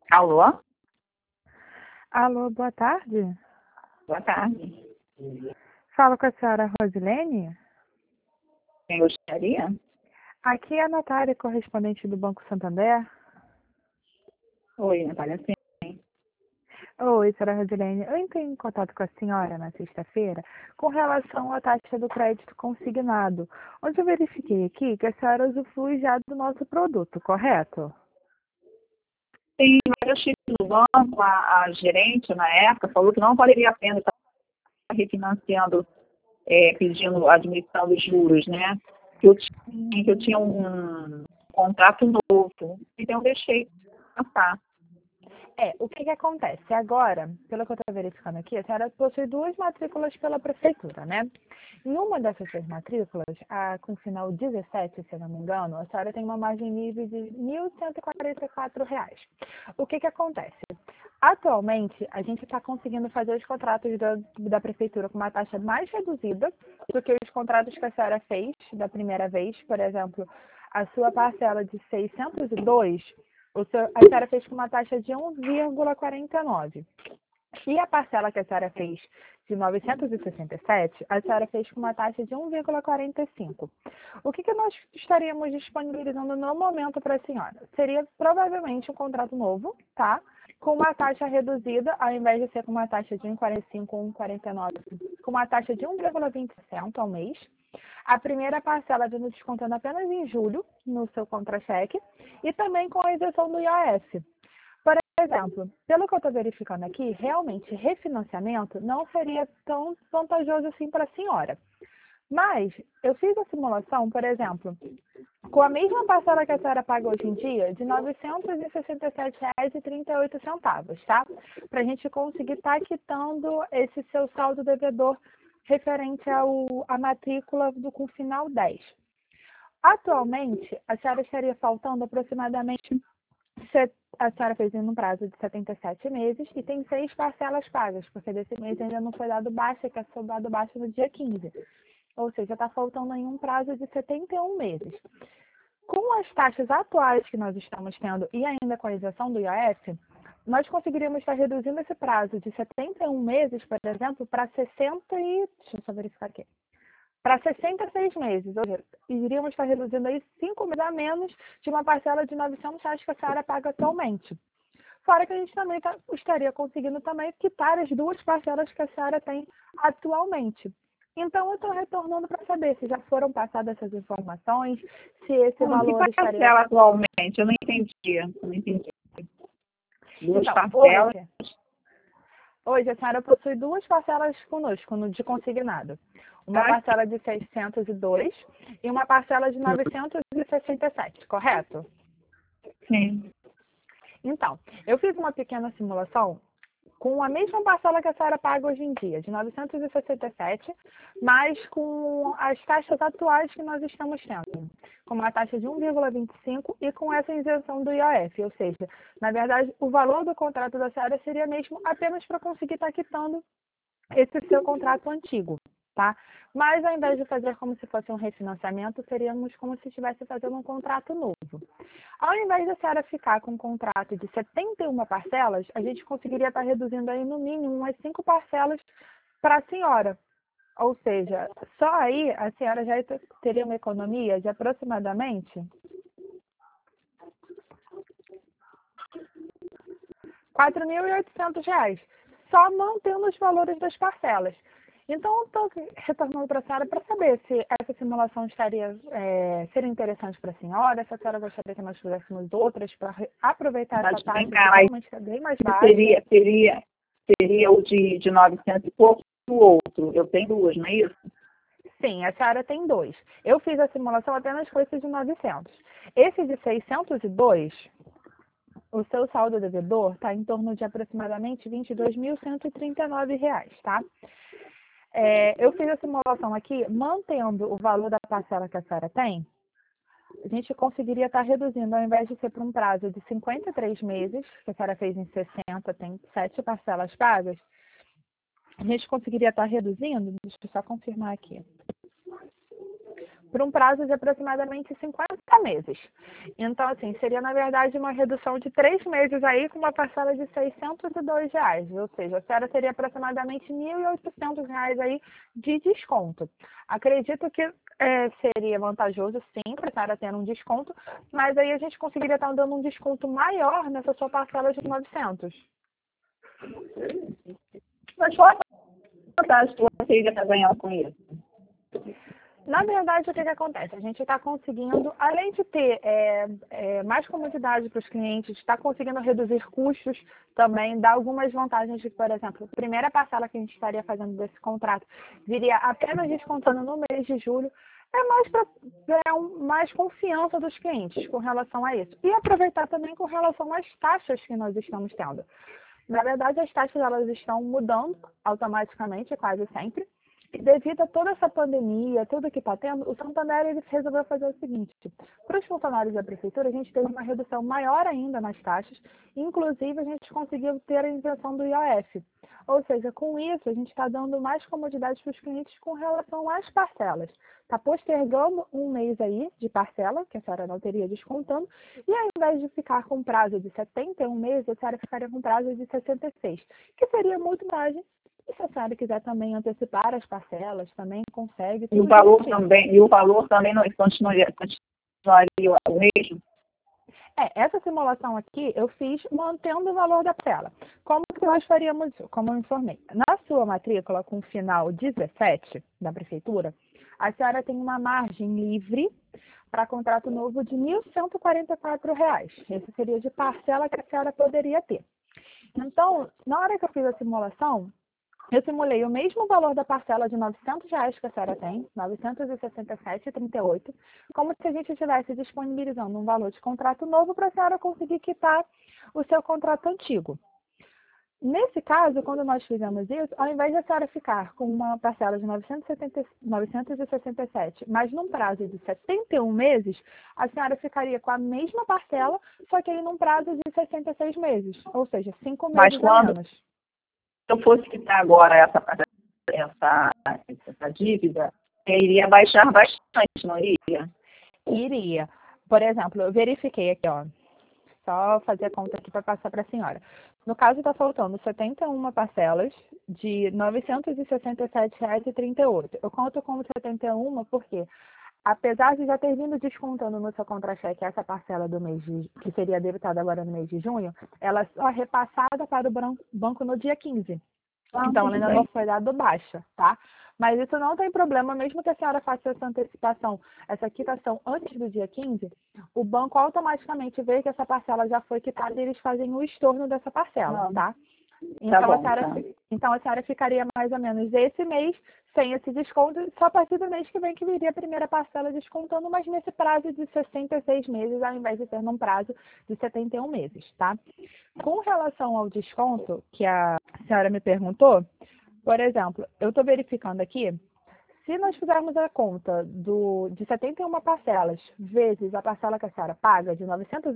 Alô? Alô, boa tarde. Boa tarde. Falo com a senhora Rosilene. Quem gostaria? Aqui é a Natália, correspondente do Banco Santander. Oi, Natália. Sim. Oi, senhora Rosilene. Eu entrei em contato com a senhora na sexta-feira com relação à taxa do crédito consignado, onde eu verifiquei aqui que a senhora usufrui já do nosso produto, correto? Sim, mas eu estive no banco, a gerente na época falou que não valeria a pena estar refinanciando, pedindo a admissão dos juros, né? Que eu tinha um contrato novo, então eu deixei passar. O que acontece? Agora, pelo que eu estou verificando aqui, a senhora possui duas matrículas pela prefeitura, né? Em uma dessas duas matrículas, com final 17, se eu não me engano, a senhora tem uma margem livre de R$ 1.144. O que acontece? Atualmente, a gente está conseguindo fazer os contratos da prefeitura com uma taxa mais reduzida do que os contratos que a senhora fez da primeira vez. Por exemplo, a sua parcela de 602, a senhora fez com uma taxa de 1,49. E a parcela que a senhora fez de 967, a senhora fez com uma taxa de 1,45. O que nós estaríamos disponibilizando no momento para a senhora? Seria provavelmente um contrato novo, tá? Com uma taxa reduzida, ao invés de ser com uma taxa de 1,45 ou 1,49, com uma taxa de 1,20% ao mês. A primeira parcela vindo descontando apenas em julho, no seu contra-cheque, e também com a isenção do IOF. Por exemplo, pelo que eu estou verificando aqui, realmente refinanciamento não seria tão vantajoso assim para a senhora. Mas eu fiz a simulação, por exemplo, com a mesma parcela que a senhora paga hoje em dia, de R$ 967,38, tá? Para a gente conseguir estar quitando esse seu saldo devedor referente à matrícula com final 10. Atualmente, a senhora estaria faltando aproximadamente, a senhora fez em um prazo de 77 meses e tem 6 parcelas pagas, porque desse mês ainda não foi dado baixa, que é só dado baixa no dia 15. Ou seja, está faltando em um prazo de 71 meses. Com as taxas atuais que nós estamos tendo e ainda com a isenção do IOF, nós conseguiríamos estar reduzindo esse prazo de 71 meses, por exemplo, para 60 e... Deixa eu só verificar aqui. Para 66 meses, ou seja, iríamos estar reduzindo aí 5 meses a menos de uma parcela de R$ 900 que a senhora paga atualmente. Fora que a gente também estaria conseguindo também quitar as duas parcelas que a senhora tem atualmente. Então, eu estou retornando para saber se já foram passadas essas informações, se esse Que valor estaria... parcela atualmente? Eu não entendi. Eu não entendi. Duas Então, parcelas. hoje a senhora possui duas parcelas conosco, de consignado. Uma parcela de 602 e uma parcela de 967, correto? Sim. Então, eu fiz uma pequena simulação com a mesma parcela que a senhora paga hoje em dia, de 967, mas com as taxas atuais que nós estamos tendo, com uma taxa de 1,25 e com essa isenção do IOF, ou seja, na verdade, o valor do contrato da senhora seria mesmo apenas para conseguir estar quitando esse seu contrato antigo, tá? Mas ao invés de fazer como se fosse um refinanciamento, seríamos como se estivesse fazendo um contrato novo. Ao invés da senhora ficar com um contrato de 71 parcelas, a gente conseguiria estar reduzindo aí no mínimo umas 5 parcelas para a senhora. Ou seja, só aí a senhora já teria uma economia de aproximadamente R$ 4.800, só mantendo os valores das parcelas. Então, estou retornando para a senhora para saber se essa simulação seria interessante para a senhora, se a senhora gostaria que nós fizéssemos outras para aproveitar Mas essa taxa vem que cá, realmente está bem mais baixa. seria o de 900 e pouco e o outro. Eu tenho duas, não é isso? Sim, a senhora tem dois. Eu fiz a simulação apenas com esse de 900. Esse de 602, o seu saldo devedor está em torno de aproximadamente R$ 22.139, tá? Eu fiz a simulação aqui, mantendo o valor da parcela que a senhora tem, a gente conseguiria estar reduzindo, ao invés de ser por um prazo de 53 meses, que a senhora fez em 60, tem 7 parcelas pagas, a gente conseguiria estar reduzindo, deixa eu só confirmar aqui, por um prazo de aproximadamente 50 meses. Então, assim, seria, na verdade, uma redução de 3 meses aí com uma parcela de R$ 602, ou seja, a senhora teria aproximadamente R$ 1.800 aí de desconto. Acredito que seria vantajoso, sim, para a senhora ter um desconto, mas aí a gente conseguiria estar dando um desconto maior nessa sua parcela de 900. Mas qual a vantagem que você iria estar ganhando com isso? Na verdade, o que acontece? A gente está conseguindo, além de ter mais comodidade para os clientes, está conseguindo reduzir custos, também dá algumas vantagens de, por exemplo, a primeira parcela que a gente estaria fazendo desse contrato viria apenas descontando no mês de julho, mais para ganhar mais confiança dos clientes com relação a isso. E aproveitar também com relação às taxas que nós estamos tendo. Na verdade, as taxas elas estão mudando automaticamente, quase sempre. E devido a toda essa pandemia, tudo que está tendo, o Santander ele resolveu fazer o seguinte: para os funcionários da prefeitura, a gente teve uma redução maior ainda nas taxas, inclusive a gente conseguiu ter a isenção do IOF. Ou seja, com isso, a gente está dando mais comodidade para os clientes com relação às parcelas. Está postergando um mês aí de parcela, que a senhora não teria descontando, e ao invés de ficar com prazo de 71 meses, a senhora ficaria com prazo de 66, que seria muito mais. E se a senhora quiser também antecipar as parcelas, também consegue. E o valor também não continuaria o mesmo? Essa simulação aqui eu fiz mantendo o valor da parcela. Como que nós faríamos isso? Como eu informei. Na sua matrícula com final 17 da prefeitura, a senhora tem uma margem livre para contrato novo de R$ 1.144. Esse seria de parcela que a senhora poderia ter. Então, na hora que eu fiz a simulação, eu simulei o mesmo valor da parcela de R$ 900 que a senhora tem, R$ 967,38, como se a gente estivesse disponibilizando um valor de contrato novo para a senhora conseguir quitar o seu contrato antigo. Nesse caso, quando nós fizemos isso, ao invés de a senhora ficar com uma parcela de 967, mas num prazo de 71 meses, a senhora ficaria com a mesma parcela, só que aí num prazo de 66 meses, ou seja, 5 meses a menos. Se eu fosse quitar agora essa dívida, iria baixar bastante, não iria? Iria. Por exemplo, eu verifiquei aqui, ó. Só fazer a conta aqui para passar para a senhora. No caso, está faltando 71 parcelas de R$ 967,38. Eu conto como 71 porque, apesar de já ter vindo descontando no seu contra-cheque essa parcela do mês que seria debitada agora no mês de junho, ela só é repassada para o banco no dia 15. Então, ela ainda não foi dada baixa, tá? Mas isso não tem problema, mesmo que a senhora faça essa antecipação, essa quitação antes do dia 15, o banco automaticamente vê que essa parcela já foi quitada e eles fazem o estorno dessa parcela, tá? Então, a senhora ficaria mais ou menos esse mês sem esse desconto, só a partir do mês que vem que viria a primeira parcela descontando, mas nesse prazo de 66 meses, ao invés de ser num prazo de 71 meses, tá? Com relação ao desconto, que a senhora me perguntou, por exemplo, eu estou verificando aqui, se nós fizermos a conta de 71 parcelas vezes a parcela que a senhora paga de R$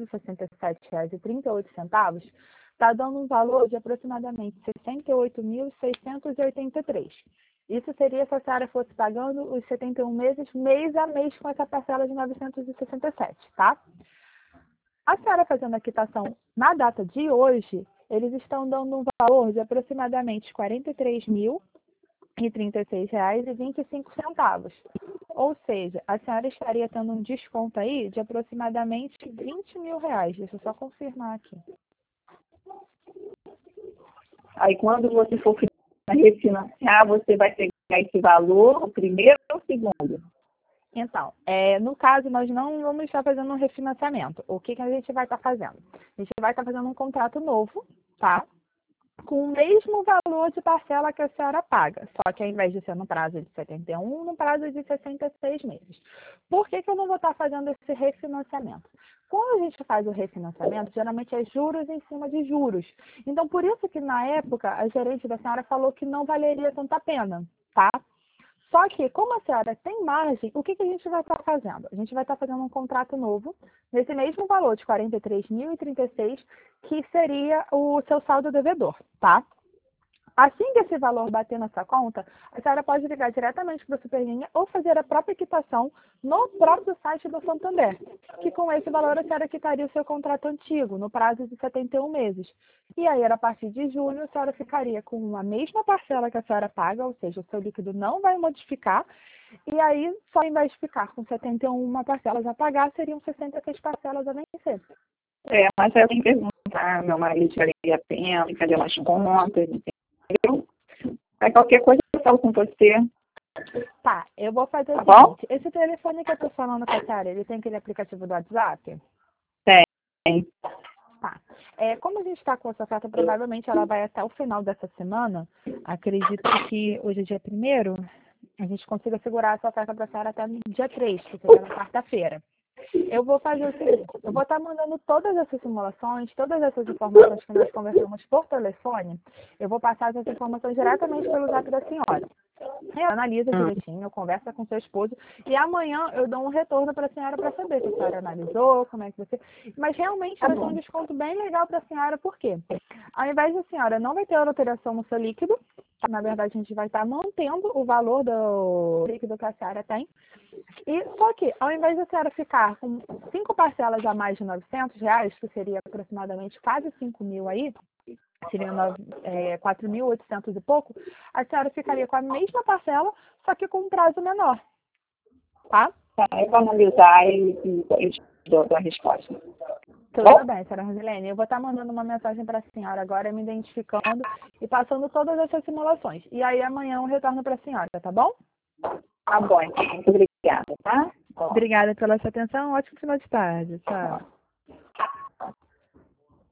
967,38, está dando um valor de aproximadamente R$ 68.683. Isso seria se a senhora fosse pagando os 71 meses, mês a mês, com essa parcela de 967, tá? A senhora fazendo a quitação na data de hoje, eles estão dando um valor de aproximadamente R$ 43.036,25. Ou seja, a senhora estaria tendo um desconto aí de aproximadamente R$ 20 mil. Deixa eu só confirmar aqui. Aí, quando você for refinanciar, você vai pegar esse valor, o primeiro ou o segundo? Então, no caso, nós não vamos estar fazendo um refinanciamento. O que a gente vai estar fazendo? A gente vai estar fazendo um contrato novo, tá? Com o mesmo valor de parcela que a senhora paga, só que ao invés de ser no prazo de 71, no prazo de 66 meses. Por que eu não vou estar fazendo esse refinanciamento? Quando a gente faz o refinanciamento, geralmente é juros em cima de juros. Então, por isso que na época, a gerente da senhora falou que não valeria tanta pena, tá? Só que, como a senhora tem margem, o que a gente vai estar fazendo? A gente vai estar fazendo um contrato novo, nesse mesmo valor de R$ 43.036, que seria o seu saldo devedor, tá? Assim que esse valor bater na sua conta, a senhora pode ligar diretamente para o Superlinha ou fazer a própria quitação no próprio site do Santander, que com esse valor a senhora quitaria o seu contrato antigo, no prazo de 71 meses. E aí, a partir de julho, a senhora ficaria com a mesma parcela que a senhora paga, ou seja, o seu líquido não vai modificar, e aí, só ao invés de ficar com 71 parcelas a pagar, seriam 66 parcelas a vencer. Mas eu tenho que perguntar, meu marido valia a pena, cadê umas contas, entendeu? Aí qualquer coisa eu falo com você. Tá, eu vou fazer Tá o bom? seguinte. Esse telefone que eu tô falando com a senhora, ele tem aquele aplicativo do WhatsApp? Tem. Tá. Como a gente está com essa oferta, provavelmente ela vai até o final dessa semana. Acredito que hoje é dia 1º, a gente consiga segurar essa oferta para a senhora até no dia 3, que seria na quarta-feira. Eu vou fazer o seguinte, eu vou estar mandando todas essas simulações, todas essas informações que nós conversamos por telefone, eu vou passar essas informações diretamente pelo zap da senhora. Ela analisa direitinho, conversa com seu esposo e amanhã eu dou um retorno para a senhora para saber se a senhora analisou, como é que você... Mas realmente vai ser um desconto bem legal para a senhora, por quê? Ao invés da senhora não vai ter alteração no seu líquido, na verdade a gente vai estar mantendo o valor do líquido que a senhora tem. E só que, ao invés da senhora ficar com 5 parcelas a mais de R$ 900, que seria aproximadamente quase 5 mil aí, seria 4.800 e pouco, a senhora ficaria com a mesma parcela, só que com um prazo menor, tá? Tá, eu vou analisar e te dou a resposta. Tudo bem, senhora Rosilene. Eu vou estar mandando uma mensagem para a senhora agora, me identificando e passando todas essas simulações. E aí amanhã eu retorno para a senhora, tá bom? Tá bom, então. Muito obrigada, tá? Obrigada pela sua atenção. Ótimo final de tarde. Tchau.